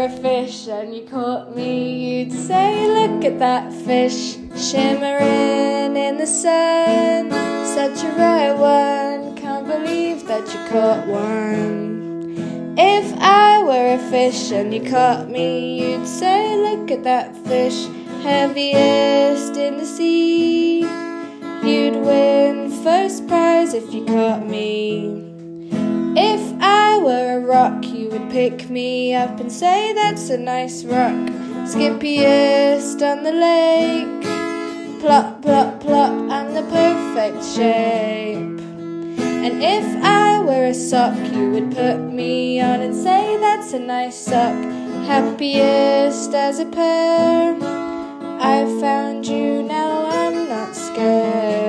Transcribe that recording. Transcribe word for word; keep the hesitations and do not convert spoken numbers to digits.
a fish and you caught me, you'd say, look at that fish, shimmering in the sun. Such a rare one, can't believe that you caught one. If I were a fish and you caught me, you'd say, look at that fish, heaviest in the sea. You'd win first prize if you caught me. If I were a rock, you would pick me up and say, that's a nice rock, skippiest on the lake. Plop, plop, plop, I'm the perfect shape. And if I were a sock, you would put me on and say, that's a nice sock, happiest as a pair. I've found you, now I'm not scared.